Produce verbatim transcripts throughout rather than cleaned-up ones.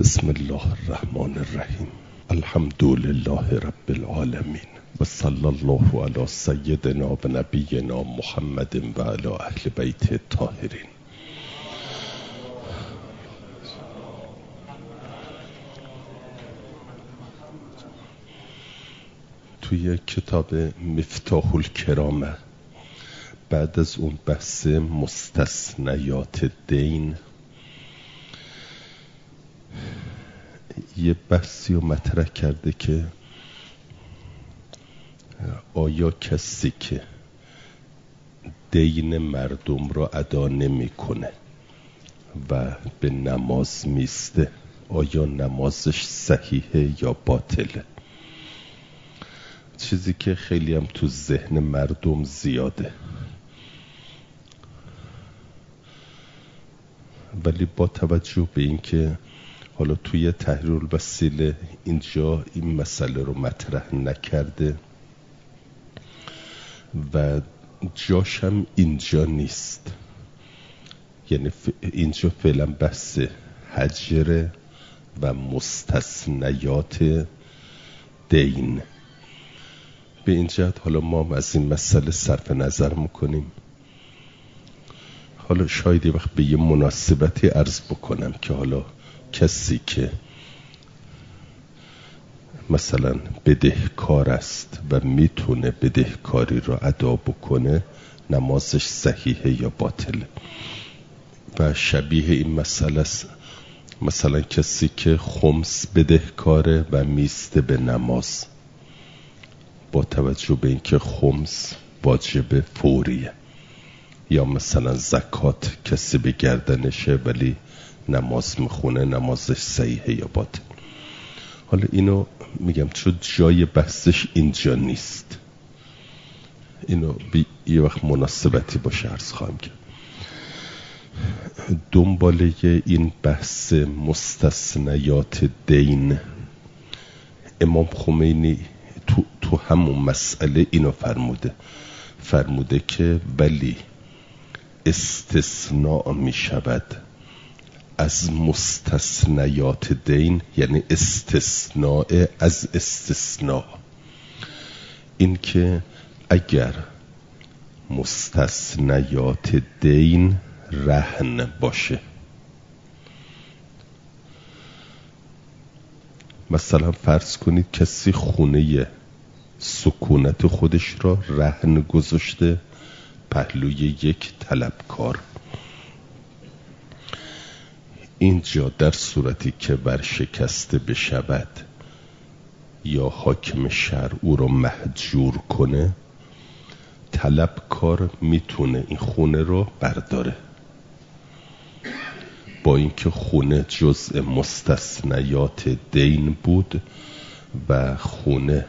بسم الله الرحمن الرحیم. الحمد لله رب العالمین و صلی الله علی سیدنا و نبینا محمد و علی اهل بیت الطاهرین. توی کتاب مفتاح الکرامه بعد از اون بحث مستثنیات دین یه بحثی رو مطرح کرده که آیا کسی که دین مردم را ادا نمی‌کنه و به نماز میسته آیا نمازش صحیحه یا باطله؟ چیزی که خیلی هم تو ذهن مردم زیاده، ولی با توجه به این که حالا توی تحریر الوسیله اینجا این مسئله رو مطرح نکرده و جاش هم اینجا نیست، یعنی اینجا فعلا بحث حجر و مستثنیات دین. به این جهت حالا ما هم از این مسئله صرف نظر میکنیم. حالا شاید یه وقت به یه مناسبتی عرض بکنم که حالا کسی که مثلا بدهکار است و میتونه بدهکاری را ادا بکنه نمازش صحیحه یا باطله. و شبیه این مسئله است مثلا کسی که خمس بدهکاره و میسته به نماز، با توجه به اینکه خمس واجب فوریه، یا مثلا زکات کسی به گردنشه ولی نماز میخونه نمازش صحیحه یا باطل. حالا اینو میگم چون جای بحثش اینجا نیست، اینو بی یه وقت مناسبتی باشه عرض خواهم کرد. دنباله این بحث مستثنیات دین امام خمینی تو, تو همون مسئله اینو فرموده فرموده که ولی استثناء می شود از مستثنیات دین، یعنی استثناء از استثناء. این که اگر مستثنیات دین رهن باشه، مثلا فرض کنید کسی خونه سکونت خودش را رهن گذاشته پهلوی یک طلبکار، اینجا در صورتی که ورشکسته بشود یا حاکم شهر او را مهجور کنه، طلبکار میتونه این خونه رو برداره، با اینکه خونه جزء مستثنیات دین بود و خونه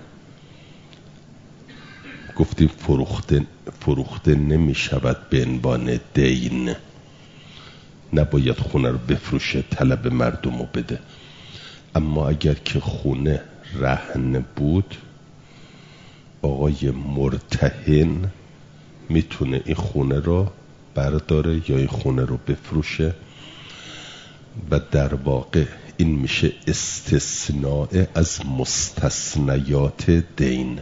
گفتیم فروخته فروخته نمی شود به عنوان دین، نباید خونه رو بفروشه طلب مردم رو بده. اما اگر که خونه رهن بود، آقای مرتهن میتونه این خونه رو برداره یا این خونه رو بفروشه و در واقع این میشه استثناء از مستثنیات دین.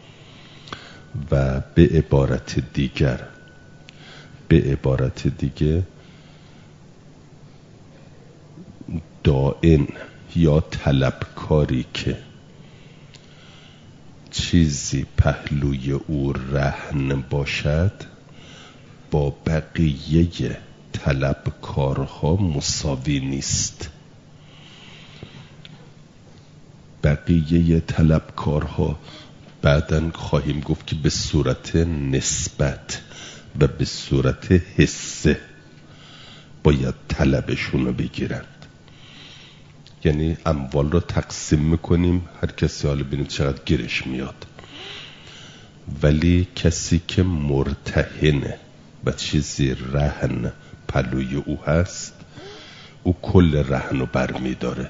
و به عبارت دیگر به عبارت دیگه دائن یا طلبکاری که چیزی پهلوی او رهن باشد با بقیه طلبکارها مساوی نیست. بقیه طلبکارها بعداً خواهیم گفت که به صورت نسبت و به صورت حصه باید طلبشون رو بگیرند، یعنی اموال رو تقسیم میکنیم هر کسی حالا ببینیم چقدر گیرش میاد، ولی کسی که مرتهنه و چیزی رهن پلوی او هست او کل رهن رو برمیداره.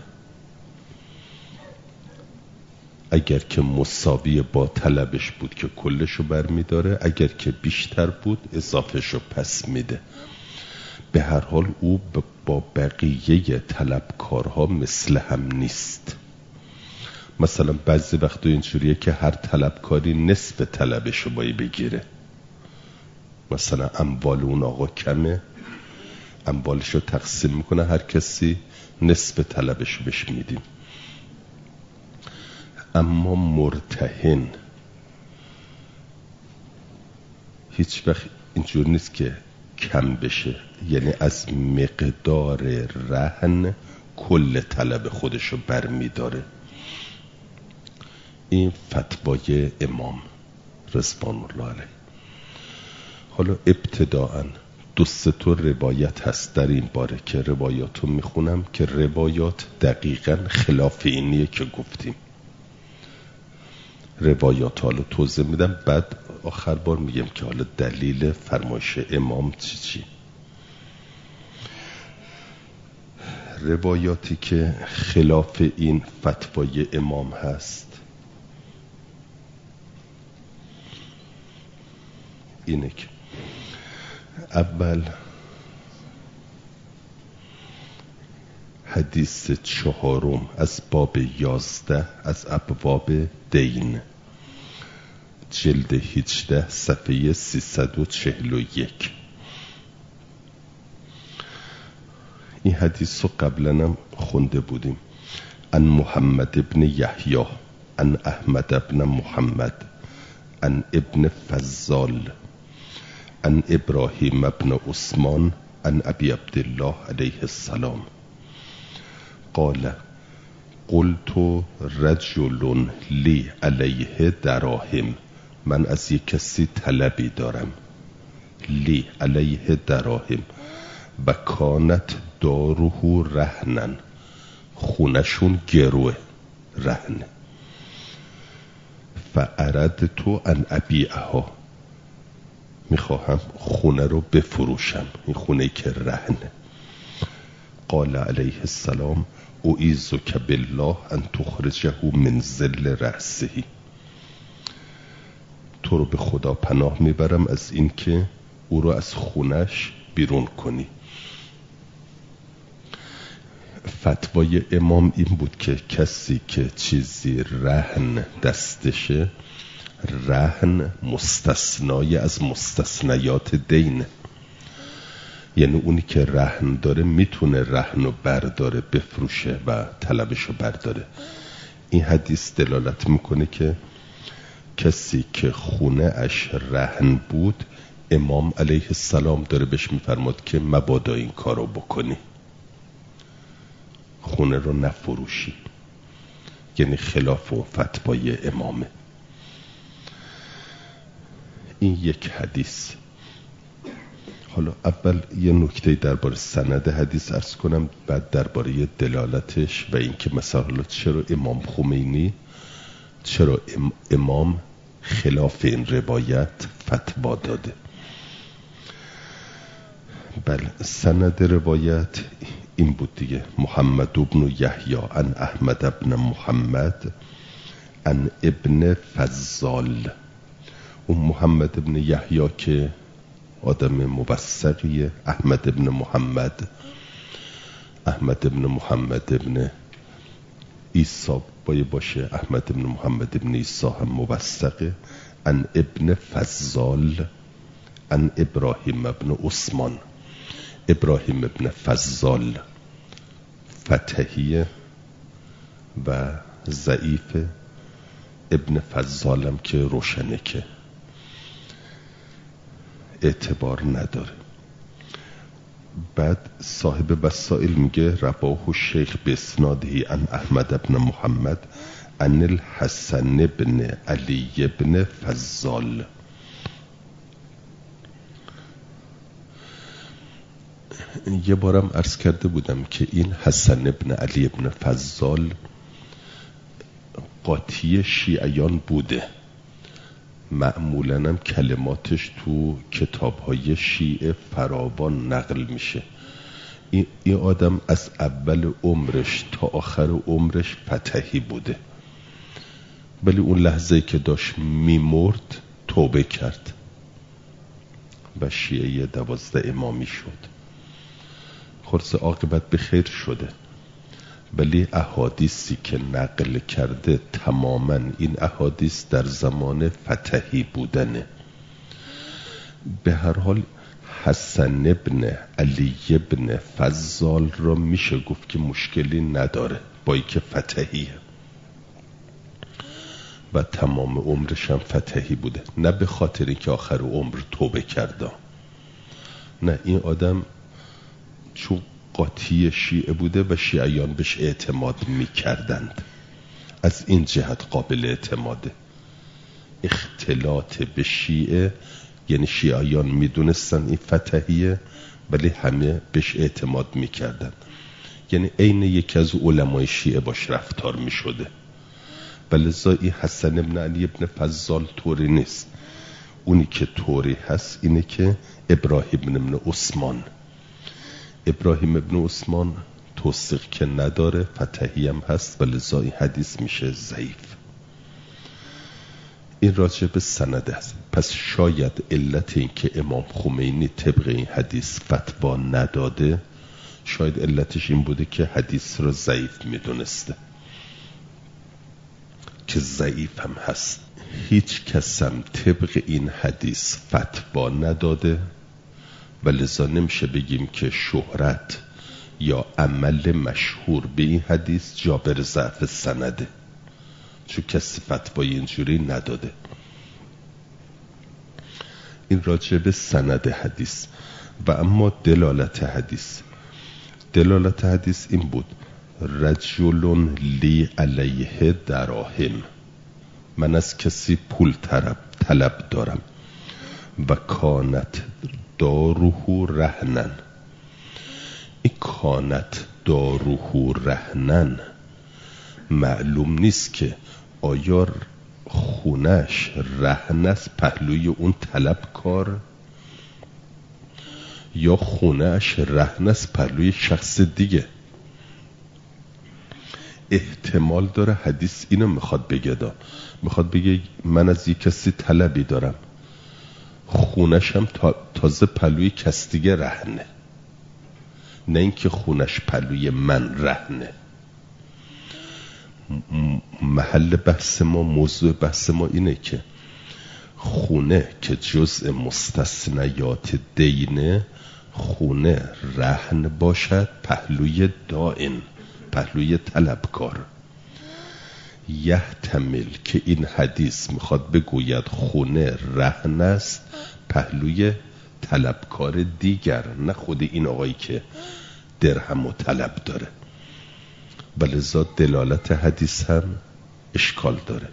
اگر که مساوی با طلبش بود که کلشو برمیداره، اگر که بیشتر بود اضافهشو پس میده. به هر حال او با بقیه طلبکارها مثل هم نیست. مثلا بعضی وقتا اینجوریه که هر طلبکاری نصف طلبشو باید بگیره. مثلا اموال اون آقا کمه، اموالشو تقسیم میکنه، هر کسی نصف طلبشو بهش میدیم. اما مرتهن هیچ وقت اینجور نیست که کم بشه، یعنی از مقدار رهن کل طلب خودشو برمیداره. این فتوای امام رضوان الله علیه. حالا ابتداءً دو سه تا روایت هست در این باره که روایاتو میخونم که روایات دقیقاً خلاف اینیه که گفتیم. روایات حالا توضیح میدم، بعد آخر بار میگم که حالا دلیل فرمایش امام چی چی. روایاتی که خلاف این فتوای امام هست اینه که اول حدیث چهارم از باب یازده از ابواب دین، جلد هجده صفحه سیصد و چهل و یک. این حدیث رو قبلا هم خونده بودیم. ان محمد ابن یحیی ان احمد ابن محمد ان ابن فضال ان ابراهیم ابن عثمان ان ابی عبدالله علیه السلام قال قلت رجل لی علیه دراهم، من از یک کسی طلبی دارم، لی علیه دراهم و کانت داره رهنن، خونشون گروه رهنه، فاردت ان ابیعها، میخواهم خونه رو بفروشم، این خونه که رهنه. قال علیه السلام اعیذک بالله ان تخرجه من ذل رأسه، تو رو به خدا پناه میبرم از این که او رو از خونش بیرون کنی. فتوای امام این بود که کسی که چیزی رهن دستشه، رهن مستثنای از مستثنیات دین، یعنی اونی که رهن داره میتونه رهن رو برداره بفروشه و طلبشو برداره. این حدیث دلالت میکنه که کسی که خونه اش رهن بود، امام علیه السلام داره بهش میفرماد که مبادا این کارو بکنی، خونه رو نفروشی، یعنی خلاف و فتوای امامه. این یک حدیث. حالا اول یه نکته درباره سند حدیث عرض کنم، بعد درباره دلالتش و اینکه مثلا چرا امام خمینی، چرا امام خلاف این روایت فتوا داده. بله، سند روایت این بود دیگه. محمد ابن یحیی ان احمد ابن محمد ان ابن فضال. اون محمد ابن یحیی که آدم مبصریه، احمد ابن محمد، احمد ابن محمد ابن عیسی باید باشه، احمد ابن محمد ابن عیسی هم مبصقه. ان ابن فضال ان ابراهیم ابن عثمان. ابراهیم ابن فضال فتحیه و ضعیف، ابن فضالم که روشنه که اعتبار نداره. بعد صاحب وسائل میگه رواه الشیخ باسناده عن احمد ابن محمد عن الحسن ابن علی ابن فضال. یه بارم عرض کرده بودم که این حسن ابن علی ابن فضال قاطی شیعیان بوده، معمولاً هم کلماتش تو کتاب‌های شیعه فراوان نقل میشه. این, این آدم از اول عمرش تا آخر عمرش فتحی بوده، ولی اون لحظه‌ای که داشت میمرد توبه کرد و شیعه دوازده امامی شد. خلاص عاقبت به خیر شده. ولی احادیثی که نقل کرده تماما این احادیث در زمان فتحی بودنه. به هر حال حسن ابن علی ابن فضال را میشه گفت که مشکلی نداره با اینکه فتحیه و تمام عمرش هم فتحی بوده، نه به خاطر اینکه آخر عمر توبه کرده، نه، این آدم چون قاطی شیعه بوده و شیعیان بهش اعتماد میکردند، از این جهت قابل اعتماده. اختلاط به شیعه یعنی شیعیان میدونستن این فتحیه ولی همه بهش اعتماد میکردن، یعنی عین یکی از علمای شیعه باش رفتار میشده. ولذا این حسن ابن علی ابن فضال طوری نیست. اونی که طوری هست اینه که ابراهیم ابن عثمان ابراهیم ابن عثمان توثیق که نداره، فتحی هم هست، ولذا این حدیث میشه ضعیف. این راجع به سند است. پس شاید علت این که امام خمینی طبق این حدیث فتوا نداده، شاید علتش این بوده که حدیث را ضعیف میدونسته، که ضعیف هم هست. هیچ کسم طبق این حدیث فتوا نداده و لذا نمیشه بگیم که شهرت یا عمل مشهور به این حدیث جابر ضعف سنده، چون کسی فتوای اینجوری نداده. این راجع به سند حدیث. و اما دلالت حدیث دلالت حدیث این بود: رجل لی علیه دراهم، من از کسی پول طلب طلب دارم. و کانت داروه رهنن، این کانت داروه رهنن معلوم نیست که آیا خونش رهن است پهلوی اون طلبکار یا خونش رهن است پهلوی شخص دیگه. احتمال داره حدیث اینو میخواد بگه دا. میخواد بگه من از یک کسی طلبی دارم، خونش هم تا تازه پلوی کس دیگه رهنه، نه اینکه خونش پلوی من رهنه. محل بحث ما، موضوع بحث ما اینه که خونه که جزء مستثنیات دینه، خونه رهن باشد پهلوی دائن، پهلوی طلبکار. یحتمل که این حدیث میخواد بگوید خونه رهن است پهلوی طلبکار دیگر، نه خود این آقایی که درهم و طلب داره. ولذا دلالت حدیث هم اشکال داره.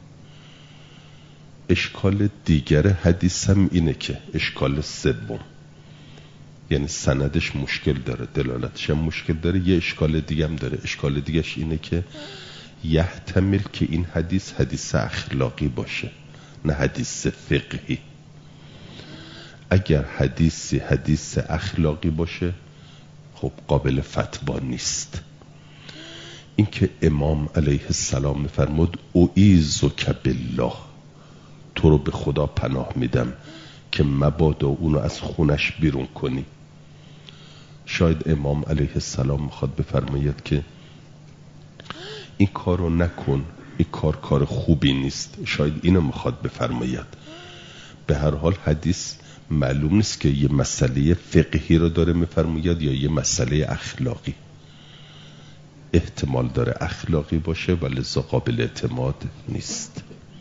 اشکال دیگر حدیث هم اینه که اشکال سوم، یعنی سندش مشکل داره، دلالتش هم مشکل داره. یه اشکال دیگه هم داره. اشکال دیگهش اینه که یحتمل که این حدیث حدیث اخلاقی باشه، نه حدیث فقهی. اگر حدیثی حدیث اخلاقی باشه خب قابل فتوا نیست. این که امام علیه السلام میفرمود اعیذک بالله، تو رو به خدا پناه میدم که مبادا اونو از خونش بیرون کنی. شاید امام علیه السلام میخواد بفرماید که این کار رو نکن، این کار کار خوبی نیست، شاید اینو میخواد بفرماید. به هر حال حدیث معلوم نیست که یه مسئله فقهی رو داره میفرماید یا یه مسئله اخلاقی. احتمال داره اخلاقی باشه ولی لذا قابل اعتماد نیست.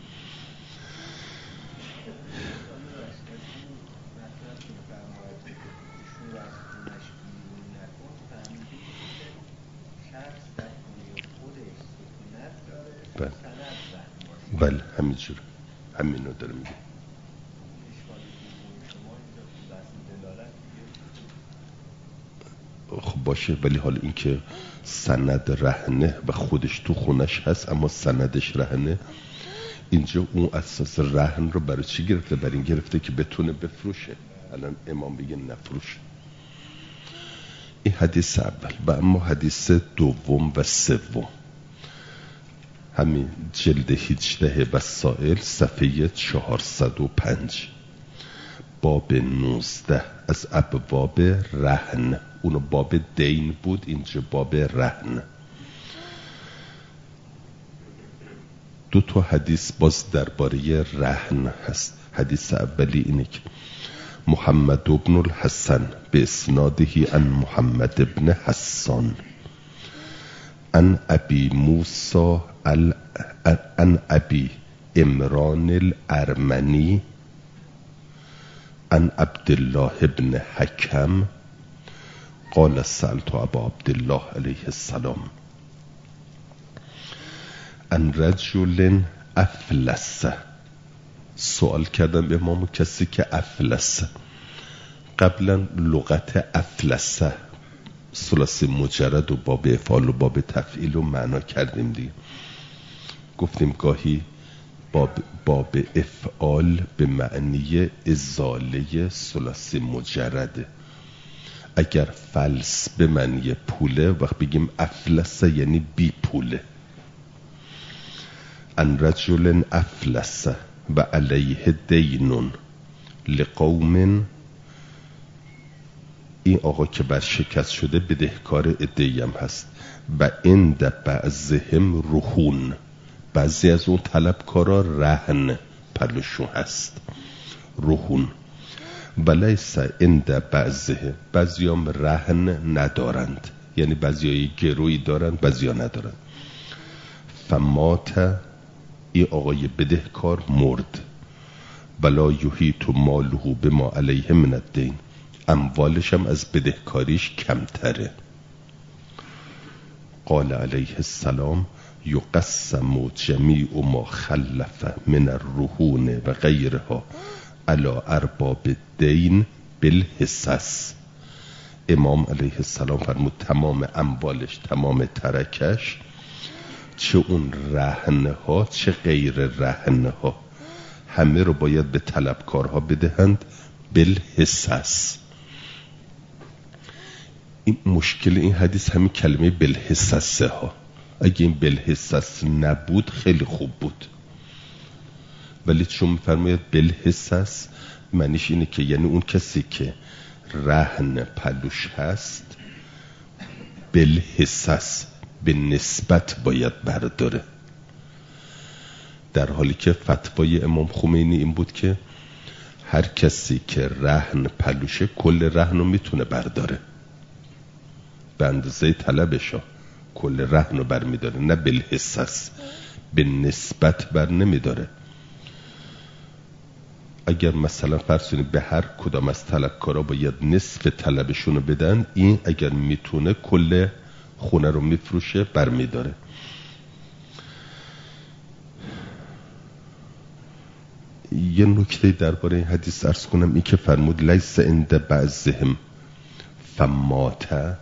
بله بله همینجور، همینو داره میگه. خب باشه، ولی حالا این که سند رهنه و خودش تو خونش هست اما سندش رهنه، اینجا اون اساس رهن رو برای چی گرفته؟ برای این گرفته که بتونه بفروشه. الان امام بگه نفروش. این حدیث اول. و اما حدیث دوم و سوم، همین جلد هجده وسائل صفحه چهارصد و پنج، باب نوزده از ابواب رهن اونو باب دین بود، اینجا باب رهن. دو تا حدیث باز درباره رهن هست. حدیث اولی اینه که محمد ابن الحسن به اسناده عن محمد ابن حسان عن ابی موسی ال... عن ابی عمران الارمنی عن عبدالله ابن حکم قال سألت ابا عبدالله علیه السلام عن رجل افلس. سوال کردم به امام کسی که افلس. قبلا لغت افلس ثلاثی مجرد و باب افعال و باب تفعیل رو معنا کردیم دیگه. گفتیم گاهی باب, باب افعال به معنی ازاله ثلاثی مجرده. اگر فلس به معنی پوله، وقت بگیم افلس یعنی بی پوله. ان رجل افلس و علیه دینون لقوم، این آقا که بر شکست شده بدهکار عده‌ای هم هست. و عند بعضهم رهون، بعضی از اون طلبکارا رهن پلوشون هست، رهون. ولیس عند بعضه، بعضی هم رهن ندارند، یعنی بعضی های گروی دارند بعضی ها ندارند. فمات، این آقای بدهکار مرد. بلا یحیط ماله بما علیه من الدین، اموالش هم از بدهکاریش کمتره. قال علیه السلام یقسم جمیع ما خلف من الرهون و غیرها علی ارباب الدین بالحصص. امام علیه السلام فرمود تمام اموالش، تمام ترکش، چه اون رهنه ها چه غیر رهنه ها، همه رو باید به طلبکارها بدهند بالحصص. این مشکل این حدیث همین کلمه بالحصصه ها. اگه این بالحصص نبود خیلی خوب بود، ولی چون میفرماید بالحصص معنیش اینه که یعنی اون کسی که رهن پلوش هست بالحصص به نسبت باید برداره، در حالی که فتوای امام خمینی این بود که هر کسی که رهن پلوشه کل رهن رو میتونه برداره، به اندازه طلبشا کل رهن رو بر میداره، نه بالحصص، به نسبت بر نمیداره. اگر مثلا فرض کنید به هر کدام از طلبکارا باید نصف طلبشون رو بدن، این اگر میتونه کل خونه رو میفروشه بر میداره. یه نکته درباره این حدیث عرض کنم، این که فرمود لیس عند بعضهم فمات،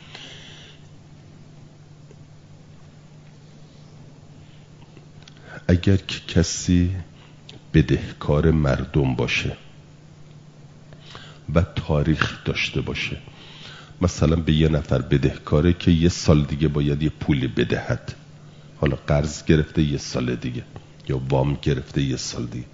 اگر که کسی بدهکار مردم باشه و تاریخ داشته باشه، مثلا به یه نفر بدهکاره که یه سال دیگه باید یه پولی بدهد، حالا قرض گرفته یه سال دیگه یا وام گرفته یه سال دیگه،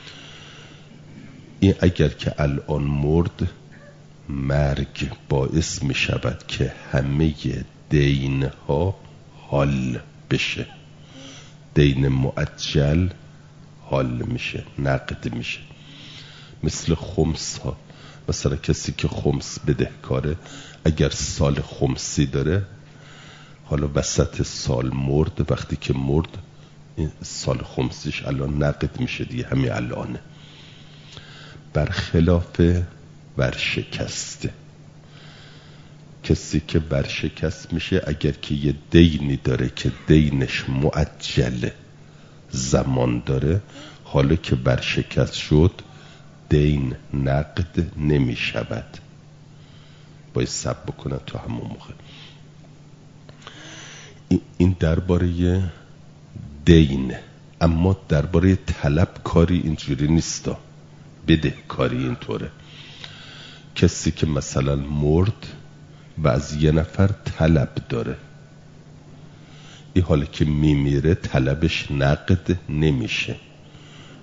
این اگر که الان مرد، مرگ باعث می شود که همه دین ها حال بشه، دین مؤجل حال میشه، نقد میشه. مثل خمس ها، مثلا کسی که خمس بدهکاره اگر سال خمسی داره، حالا وسط سال مرد، وقتی که مرد این سال خمسیش الان نقد میشه دیگه، همین الانه. برخلاف ورشکسته، کسی که ورشکست میشه اگر که یه دینی داره که دینش مؤجل زمان داره، حالا که ورشکست شد دین نقد نمی شود، باید صبر بکنن تا همون موقع. این درباره دین. اما درباره طلب کاری اینجوری نیستا، بده کاری اینطوره. کسی که مثلا مرد و از یه نفر طلب داره، این حالی که میمیره طلبش نقد نمیشه،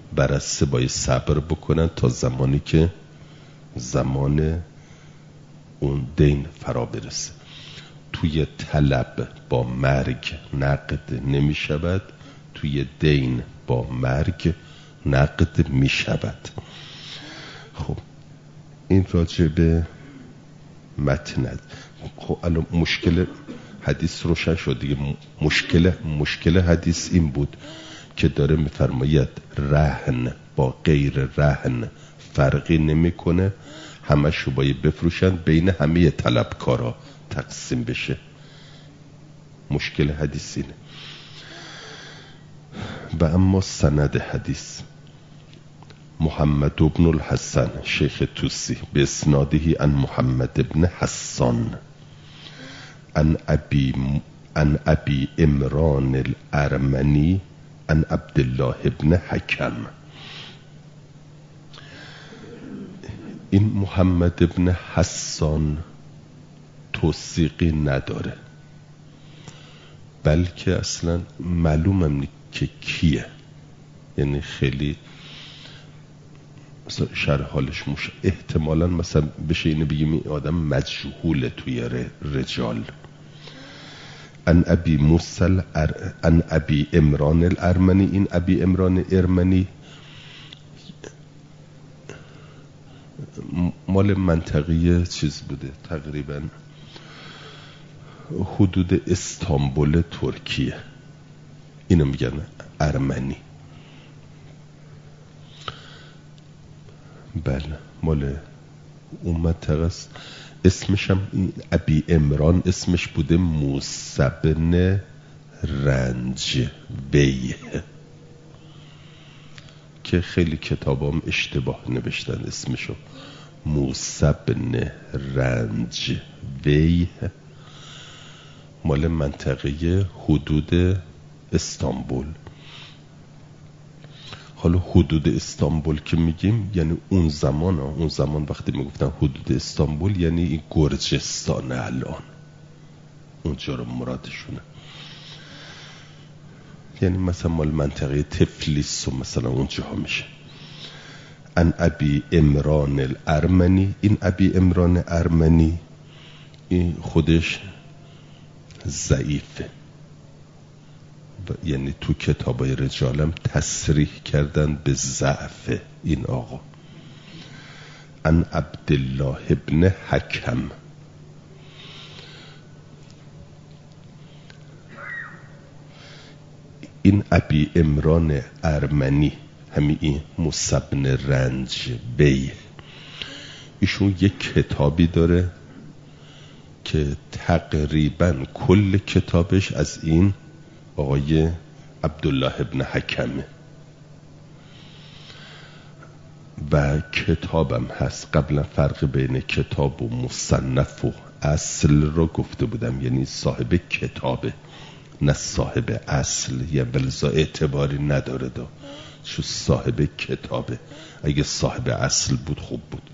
برسه باید صبر بکنن تا زمانی که زمان اون دین فرا برسه. توی طلب با مرگ نقد نمی شود، توی دین با مرگ نقد می شود. خب این راجع به متن. خب الان مشکل حدیث روشن شد دیگه. مشکل مشکل حدیث این بود که داره میفرماید رهن با غیر رهن فرقی نمیکنه، همش رو باید بفروشن، بین همه طلبکارا تقسیم بشه. مشکل حدیث اینه. و اما سند حدیث: محمد بن الحسن شیخ توسی به اسنادهی عن محمد بن حسان عن ابی عن ابی عمران الارمنی عن عبدالله بن حکم. این محمد بن حسان توثیقی نداره، بلکه اصلا معلومم نیست که کیه، یعنی خیلی مثلا شرح حالش مش احتمالاً مثلا بشه اینو بگیم این آدم مجهوله توی رجال. ان ابی موسل ار... ان ابی عمران الارمنی. این ابی عمران ارمنی مال منطقه چیز بوده، تقریبا حدود استانبول ترکیه، اینو میگن ارمنی. بله مال اون منطقه است. اسمش هم ابی عمران اسمش بوده موسی بن رنج بی، که خیلی کتابام اشتباه نوشتن اسمشو. موسی بن رنج بی مال منطقه حدود استانبول. حالا حدود استانبول که میگیم یعنی اون زمان ها. اون زمان وقتی میگفتن حدود استانبول یعنی این گرجستان الان، اونجا رو مرادشونه. یعنی مثلا مال منطقه تفلیس و مثلا اونجا ها میشه. ان ابی عمران الارمنی. این ابی عمران ارمنی این خودش ضعیفه، یعنی تو کتابای رجالم تصریح کردن به ضعف این آقا. ان عبدالله ابن حکم. این ابی عمران ارمنی همین این موسی بن رنج بی، ایشون یک کتابی داره که تقریبا کل کتابش از این آقای عبدالله ابن حکمه و کتابم هست. قبلا فرق بین کتاب و مصنف و اصل رو گفته بودم، یعنی صاحب کتابه نه صاحب اصل، یا بلزا اعتباری نداره دا چون صاحب کتابه. اگه صاحب اصل بود خوب بود.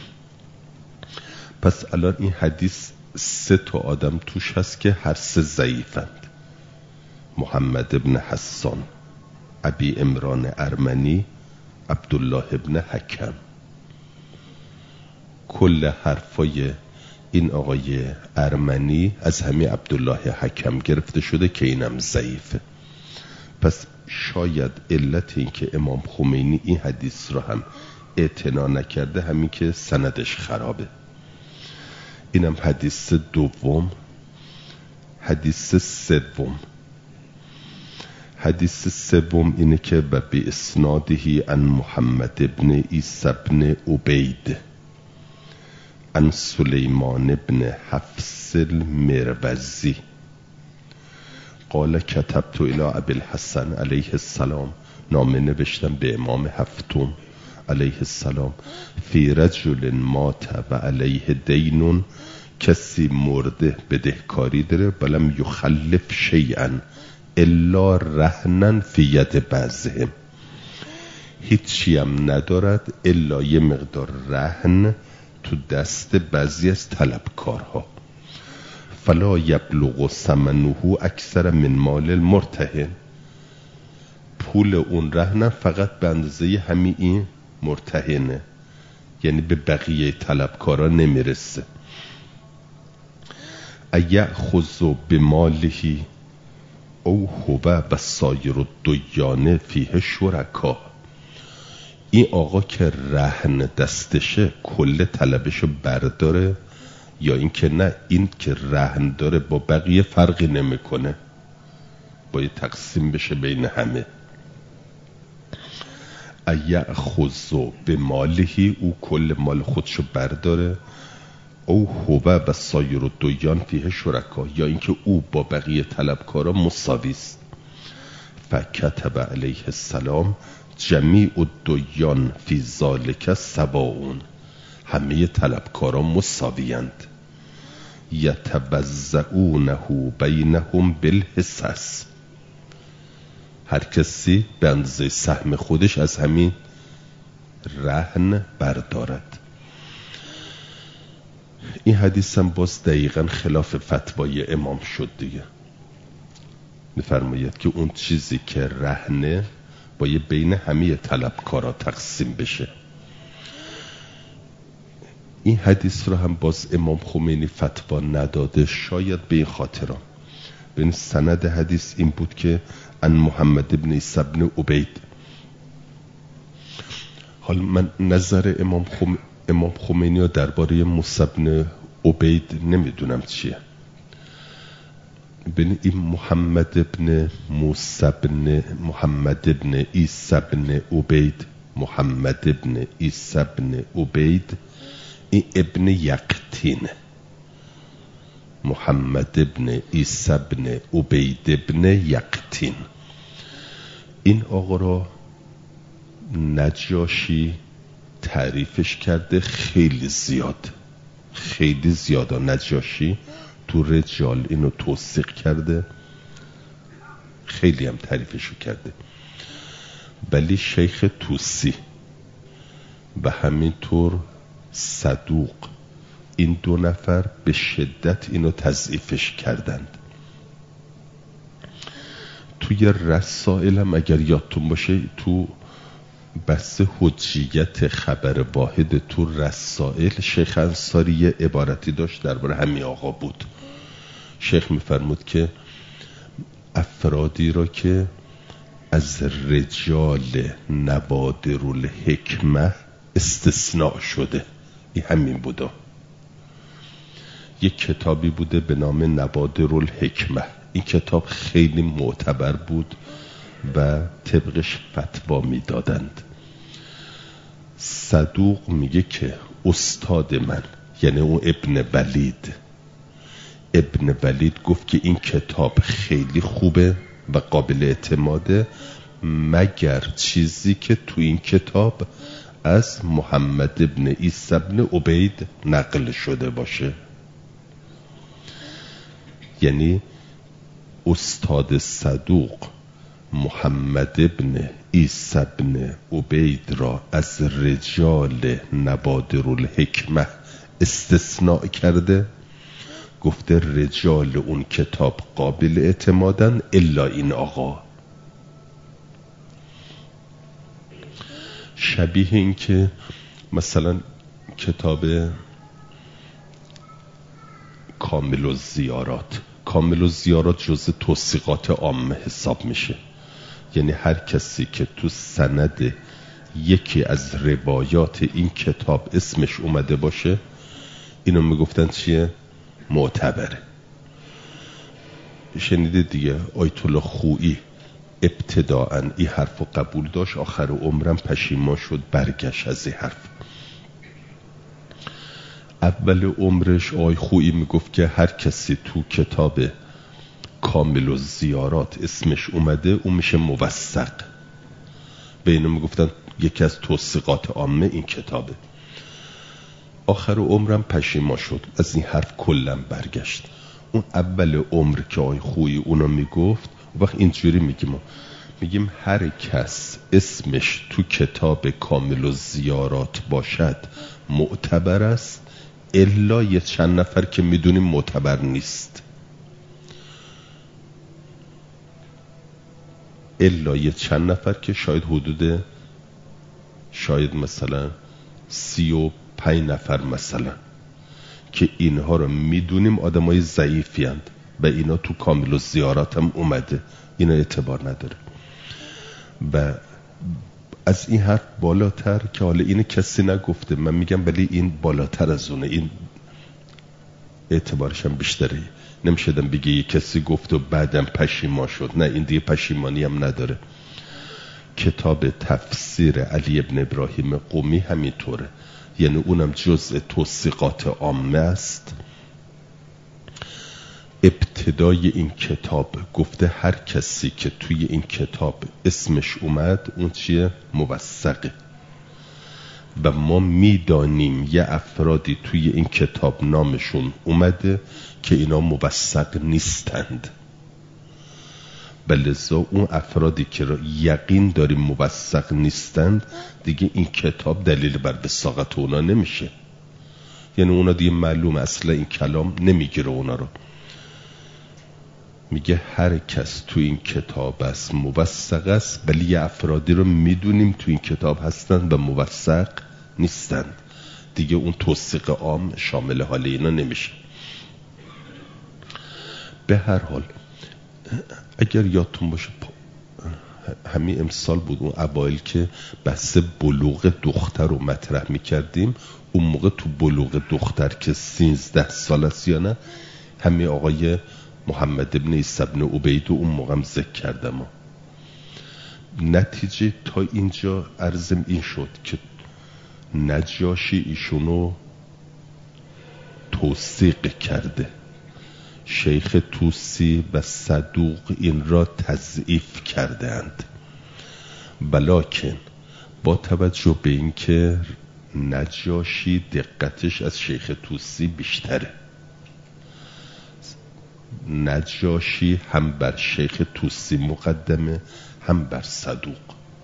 پس الان این حدیث سه تا آدم توش هست که هر سه ضعیفند: محمد ابن حسان، ابی عمران ارمنی، عبدالله ابن حکم. کل حرفای این آقای ارمنی از همین عبدالله حکم گرفته شده که اینم ضعیفه. پس شاید علت این که امام خمینی این حدیث رو هم اعتنا نکرده همین که سندش خرابه. اینم حدیث دوم. حدیث سوم. حدیث سوم اینه که به اسنادهی عن محمد ابن عیسی ابن عبید عن سلیمان ابن حفص المروزی قال کتبت الى ابی الحسن علیه السلام. نامه نوشتم به امام هفتم علیه السلام. فی رجل مات و علیه دینون. کسی مرده بدهکاری داره ولم یخلف شیئا الا رهنن فی ید بعضهم. هیچی هم ندارد الا یه مقدار رهن تو دست بعضی از طلبکارها. فلا یبلغ ثمنه اکثر من مال المرتهن. پول اون رهن فقط به اندازه همین این مرتهنه، یعنی به بقیه طلبکارا نمیرسه. ایأخذ بماله او هو و سایر الدیان فیه شرکا. این آقا که رهن دستشه کل طلبشو برداره یا این که نه این که رهن داره با بقیه فرقی نمیکنه، باید تقسیم بشه بین همه. ایأخذ بماله او کل مال خودشو برداره، او هو و سایر الدیان فیه شرکا یا اینکه او با بقیه طلبکارا مساوی است. فکتب علیه السلام جمیع الدیان فی ذالک سواء، همه طلبکارا مساویند. یتوزعونه بینهم بالحصص، هر کسی به اندازه سهم خودش از همین رهن بردارد. این حدیث هم باز دقیقا خلاف فتوای امام شد دیگه. میفرماید که اون چیزی که رهنه باید بین همه طلبکارا تقسیم بشه. این حدیث رو هم باز امام خمینی فتوا نداده، شاید به این خاطرم. ببین سند حدیث این بود که ان محمد ابن عیسی ابن عبید. حال من نظر امام خم... امام خمینی ها درباره موسی ابن عبید نمیدونم چیه. ببین این محمد ابن موسی ابن محمد ابن عیسی ابن عبید، محمد ابن عیسی ابن عبید این ابن یقتین، محمد ابن عیسی ابن عبید ابن یقتین. این آقا را نجاشی تعریفش کرده خیلی زیاد، خیلی زیاد. نجاشی تو رجال اینو توثیق کرده، خیلی هم تعریفشو کرده. ولی شیخ توسی و همینطور صدوق این دو نفر به شدت اینو تضعیفش کردند. توی رسائل هم اگر یادتون باشه تو بحث حجیت خبر واحد تو رسائل شیخ انصاری یه عبارتی داشت درباره همین آقا بود. شیخ میفرمود که افرادی را که از رجال نوادر الحکمه استثناء شده، این همین بوده. یک کتابی بوده به نام نوادر الحکمه. این کتاب خیلی معتبر بود و طبقش فتوا میدادند. صدوق میگه که استاد من، یعنی اون ابن ولید، ابن ولید گفت که این کتاب خیلی خوبه و قابل اعتماده مگر چیزی که تو این کتاب از محمد ابن عیسی ابن عبید نقل شده باشه. یعنی استاد صدوق محمد ابن عیسی ابن عبید را از رجال نوادر الحکمه استثناء کرده، گفته رجال اون کتاب قابل اعتمادن الا این آقا. شبیه این که مثلا کتاب کامل الزیارات، کامل الزیارات جز توثیقات عامه حساب میشه. یعنی هر کسی که تو سند یکی از روایات این کتاب اسمش اومده باشه اینو میگفتن چیه؟ معتبره. شنیده دیگه آیت الله خویی ابتداءً این حرف رو قبول داشت، آخر عمرم پشیمان شد برگشت از این حرف. اول عمرش آی خویی میگفت که هر کسی تو کتاب کامل الزیارات اسمش اومده اون میشه موثق. به اینو میگفتن یکی از توثیقات عامه این کتابه. آخر عمرم پشیمان شد از این حرف، کلا برگشت. اون اول عمر که آی خویی اونو میگفت وقت اینجوری میگیم میگیم هر کس اسمش تو کتاب کامل الزیارات باشد معتبر است الا یه چند نفر که میدونیم معتبر نیست. الا یه چند نفر که شاید حدود شاید مثلا سی و پنج نفر مثلا که اینها رو میدونیم آدمای ضعیفی هستند و اینا تو کامل الزیارات هم اومده، اینا اعتبار نداره. و از این حرف بالاتر که حالا اینه کسی نگفته، من میگم ولی این بالاتر از اونه، این اعتبارش هم بیشتره. نمیشدم بگه یه کسی گفت و بعدم پشیمان شد، نه این دیگه پشیمانی هم نداره. کتاب تفسیر علی ابن ابراهیم قمی همینطوره، یعنی اونم جزء توثیقات عامه است. ابتدای این کتاب گفته هر کسی که توی این کتاب اسمش اومد اون چیه؟ موثقه. و ما میدانیم یه افرادی توی این کتاب نامشون اومده که اینا موثق نیستند، بلذا اون افرادی که را یقین داریم موثق نیستند دیگه این کتاب دلیل بر وثاقت اونا نمیشه. یعنی اونا دیگه معلوم اصلا این کلام نمیگیره اونا رو. میگه هر کس تو این کتاب است موثق است، ولی یه افرادی رو میدونیم تو این کتاب هستند و موثق نیستند، دیگه اون توثیق عام شامل حال اینا نمیشه. به هر حال اگر یادتون باشه همین امسال بود اون اوایل که بحث بلوغ دختر رو مطرح میکردیم، اون موقع تو بلوغ دختر که سیزده سال است یا نه، همین آقای محمد ابن عیسی ابن عبید اون موقع هم ذکر کردم. نتیجه تا اینجا عرضم این شد که نجاشی ایشونو توثیق کرده، شیخ توسی و صدوق این را تضعیف کرده اند، بلکن با توجه به این که نجاشی دقتش از شیخ توسی بیشتره، نجاشی هم بر شیخ توسی مقدمه هم بر صدوق.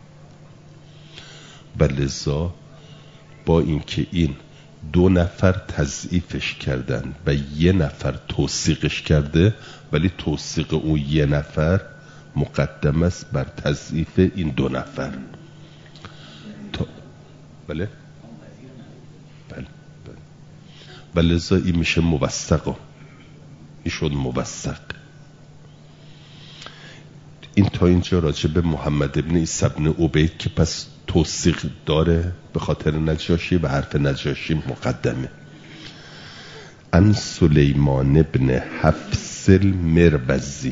بلذا با اینکه این دو نفر تضعیفش کردن و یه نفر توثیقش کرده، ولی توثیق اون یه نفر مقدم است بر تضعیف این دو نفر. تا... بله؟ بله بله. بلذا این میشه موثق، این شد موثق. این تا اینجا راجع به محمد ابن عیسی ابن عبید که پس توثیق داره به خاطر نجاشی و حرف نجاشی مقدمه. ان سلیمان ابن حفص المروزی،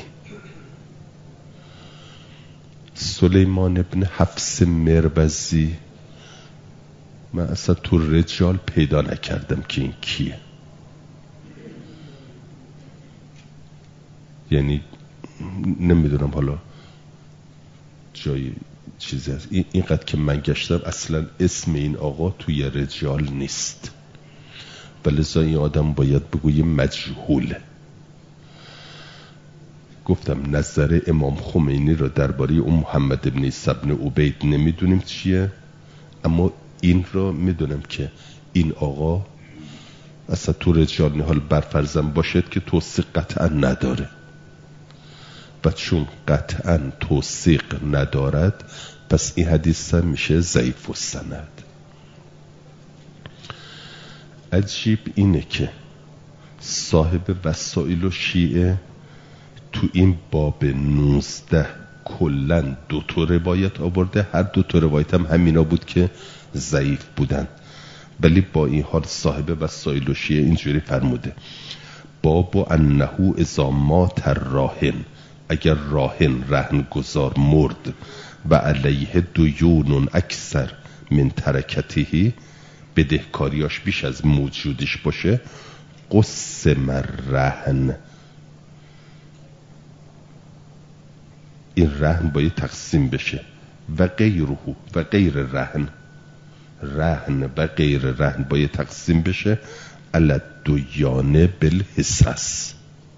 سلیمان ابن حفص مروزی من اصلا تو رجال پیدا نکردم که این کیه، یعنی نمیدونم حالا جای چیزی هست. این اینقدر که من گشتم اصلا اسم این آقا توی رجال نیست، ولذا این آدم باید بگویم مجهوله. گفتم نظر امام خمینی رو درباره اون محمد ابن عیسی ابن عبید نمیدونیم چیه، اما این رو میدونم که این آقا اصلا تو رجال نهال برفرزم باشد که توثیق قطعا نداره، و چون قطعا توثیق ندارد پس این حدیث هم میشه ضعیف السند. عجیب اینه که صاحب وسائل و شیعه تو این باب نوزده کلن دو تا روایت آورده، هر دو تا روایت هم همینا بود که ضعیف بودن، ولی با این حال صاحب وسائل و شیعه اینجوری فرموده: باب انه اذا مات الراهن، اگر راهن رهن گذار مرد و علیه دیون اکثر من ترکته، بدهکاریاش بیش از موجودش باشه، قسم الرهن، این رهن باید تقسیم بشه، و غیره و غیر رهن، رهن و غیر رهن باید تقسیم بشه، علی دیانه بالحصص.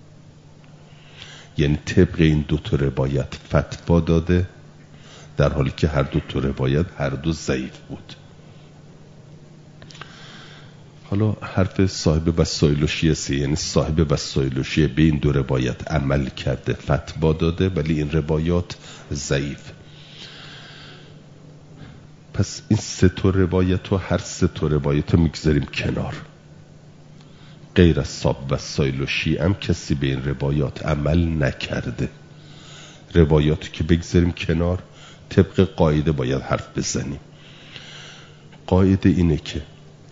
یعنی طبق این دو تا روایت فتوا داده، در حالی که هر دو تا روایت هر دو ضعیف بود. حالا حرف صاحب وسائل و شیعه سی، یعنی صاحب وسائل و شیعه به این دو روایت عمل کرده، فتوا داده، ولی این روایات ضعیف. پس این سه تا روایت و هر سه تا روایت رو میگذاریم کنار. غیر از صاب و سایل و شیعم کسی به این روایات عمل نکرده. روایاتی که بگذاریم کنار، طبق قاعده باید حرف بزنیم. قاعده اینه که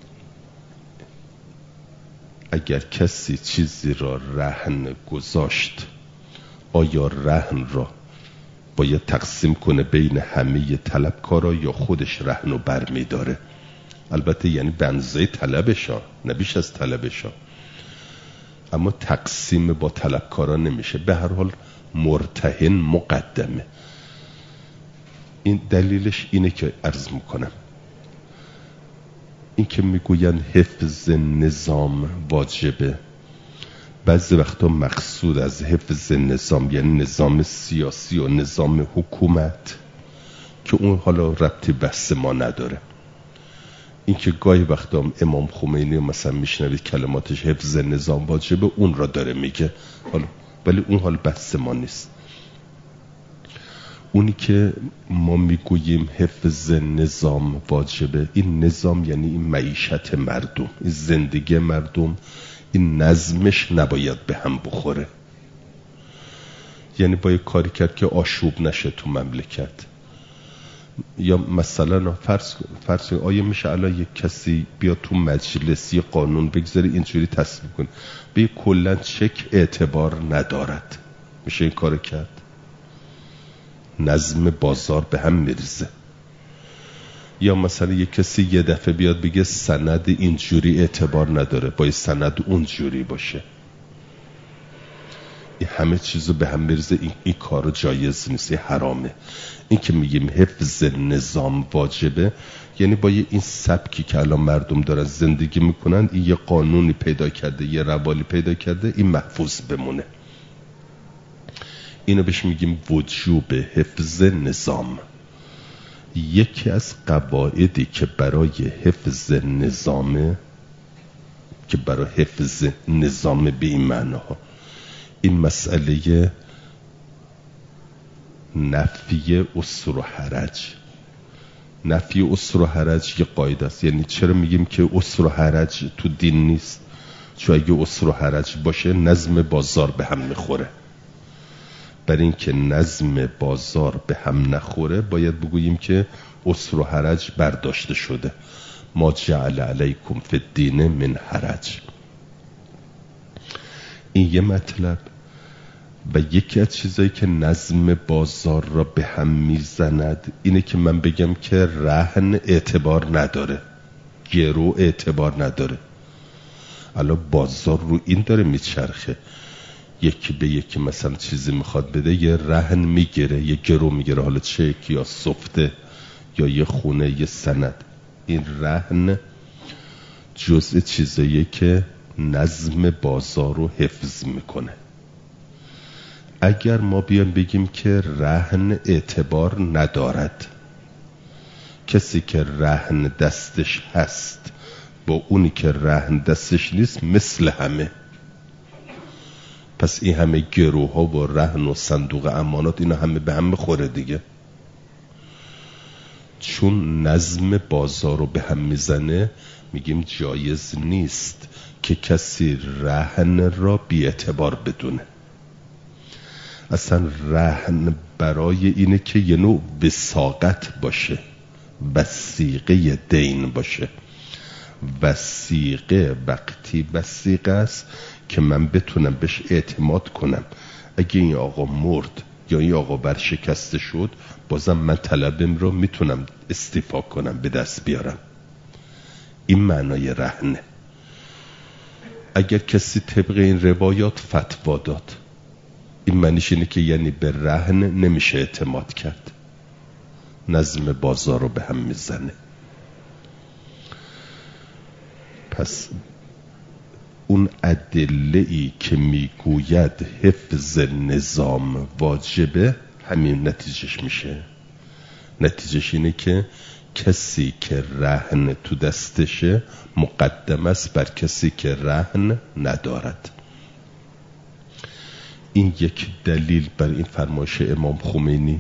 اگر کسی چیزی را رهن گذاشت، آیا رهن را باید تقسیم کنه بین همه طلبکارا یا خودش رهن رو بر می داره؟ البته یعنی به اندازه طلبشان، نه بیش از طلبشان، اما تقسیم با طلبکارا نمیشه. به هر حال مرتهن مقدمه. این دلیلش اینه که عرض میکنم، این که میگوین حفظ نظام واجبه، بعضی وقتا مقصود از حفظ نظام یعنی نظام سیاسی و نظام حکومت که اون حالا ربطی بحث ما نداره. این که گاهی وقتا امام خمینی مثلا میشنوید کلماتش حفظ نظام واجبه، اون را داره میگه، حالا ولی اون حال بحث ما نیست. اونی که ما میگوییم حفظ نظام واجبه، این نظام یعنی این معیشت مردم، این زندگی مردم، این نظمش نباید به هم بخوره. یعنی باید کاری کرد که آشوب نشه تو مملکت. یا مثلا فرض فرض آیا میشه الان یک کسی بیاد تو مجلس یه قانون بگذاره اینجوری تصویب کنه به کلا چک اعتبار ندارد؟ میشه این کار کرد؟ نظم بازار به هم میریزه. یا مثلا یک کسی یه دفعه بیاد بگه سند اینجوری اعتبار نداره، باید سند اونجوری باشه. این همه چیزو به هم میریزه. این, این کارو جایز نیست، این حرامه. این که میگیم حفظ نظام واجبه یعنی باید این سبکی که الان مردم دارن زندگی میکنن، این یه قانونی پیدا کرده، یه روالی پیدا کرده، این محفوظ بمونه. اینو بهش میگیم وجوب حفظ نظام. یکی از قواعدی که برای حفظ نظامه، که برای حفظ نظام به این معناها، این مسئله نفی اسر و حرج. نفی اسر و حرج یه قاعده است. یعنی چرا میگیم که اسر و حرج تو دین نیست؟ چون اگه اسر و حرج باشه نظم بازار به هم میخوره. برای اینکه نظم بازار به هم نخوره باید بگوییم که اسر و حرج برداشته شده. ما جعل علیکم فی الدین من حرج. این یه مطلب. و یکی از چیزایی که نظم بازار را به هم میزند اینه که من بگم که رهن اعتبار نداره، گرو اعتبار نداره. الان بازار رو این داره میچرخه، یکی به یکی مثلا چیزی میخواد بده، یه رهن میگیره، یه گرو میگیره، حالا چک یا سفته یا یه خونه، یه سند. این رهن جزء چیزاییه که نظم بازار رو حفظ میکنه. اگر ما بیان بگیم که رهن اعتبار ندارد، کسی که رهن دستش هست با اونی که رهن دستش نیست مثل همه، پس این همه گروها و رهن و صندوق امانات اینا همه به هم میخوره دیگه. چون نظم بازار رو به هم میزنه میگیم جایز نیست که کسی رهن را بی اعتبار بدونه. اصلا رهن برای اینه که یه نوع وثاقت باشه، وثیقه دین باشه. وثیقه وقتی وثیقه است که من بتونم بهش اعتماد کنم، اگه این آقا مرد یا این آقا برشکسته شد بازم من طلبم رو میتونم استیفا کنم، به دست بیارم. این معنای رهنه. اگر کسی طبق این روایات فتوا داد، این معنیش اینه که یعنی به رهن نمیشه اعتماد کرد، نظم بازار رو به هم میزنه. پس اون ادله‌ای که میگوید حفظ نظام واجبه همین نتیجهش میشه. نتیجهش اینه که کسی که رهن تو دستشه مقدم است بر کسی که رهن ندارد. این یک دلیل بر این فرمایش امام خمینی.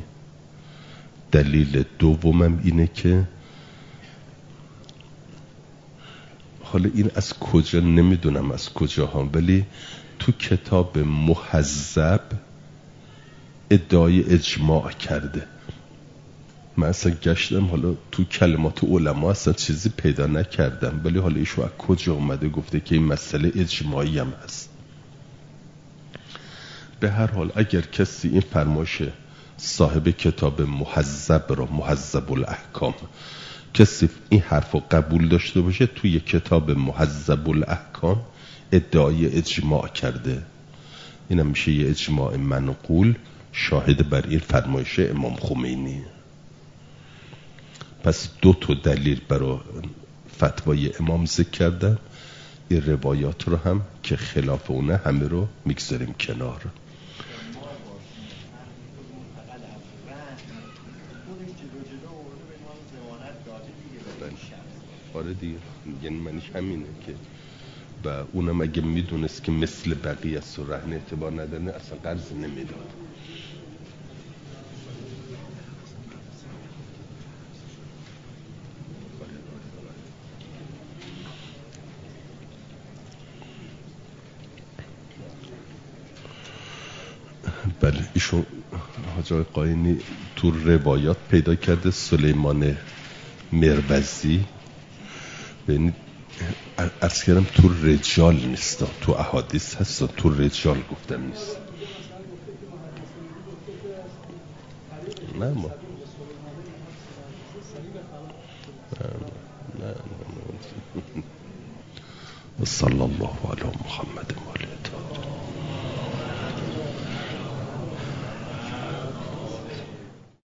دلیل دومم اینه که حالا این از کجا نمیدونم از کجا هم، ولی تو کتاب مهذب ادعای اجماع کرده. من اصلا گشتم حالا تو کلمات علما اصلا چیزی پیدا نکردم، ولی حالا ایشو از کجا اومده گفته که این مسئله اجماعی هم هست. به هر حال اگر کسی این فرمایش صاحب کتاب مهذب را، مهذب الاحکام، کسی این حرف رو قبول داشته باشه، توی کتاب مهذب الاحکام ادعای اجماع کرده. این هم میشه یه اجماع منقول شاهد بر این فرمایش امام خمینی. پس دو تا دلیل برای فتوای امام ذکر کردم. این روایات رو هم که خلاف اونه همه رو میگذاریم کنار. آره دیگه، یعنی منش همینه که و اونم اگه میدونست که مثل بقیه است و رهن اعتبار نداره اصلا قرض نمیداد. بله ایشون حاج آقای قاینی تو روایات پیدا کرده سلیمان مروزی، ببینید عرض کردم تو رجال نیست، تو احادیث هست، تو رجال گفتم نیست. نه ما نه نه صلی الله علی محمد.